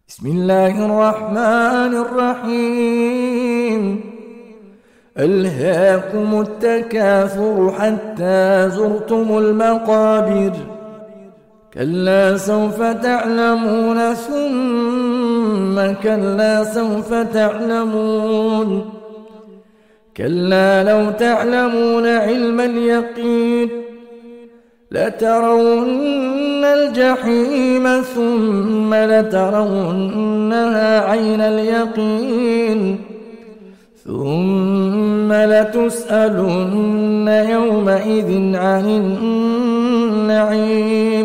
بسم الله الرحمن الرحيم. ألهاكم التكاثر حتى زرتم المقابر، كلا سوف تعلمون ثم كلا سوف تعلمون، كلا لو تعلمون علم اليقين لترون الجحيم ثم لترونها عين اليقين ثم لتسألن يومئذ عن النعيم.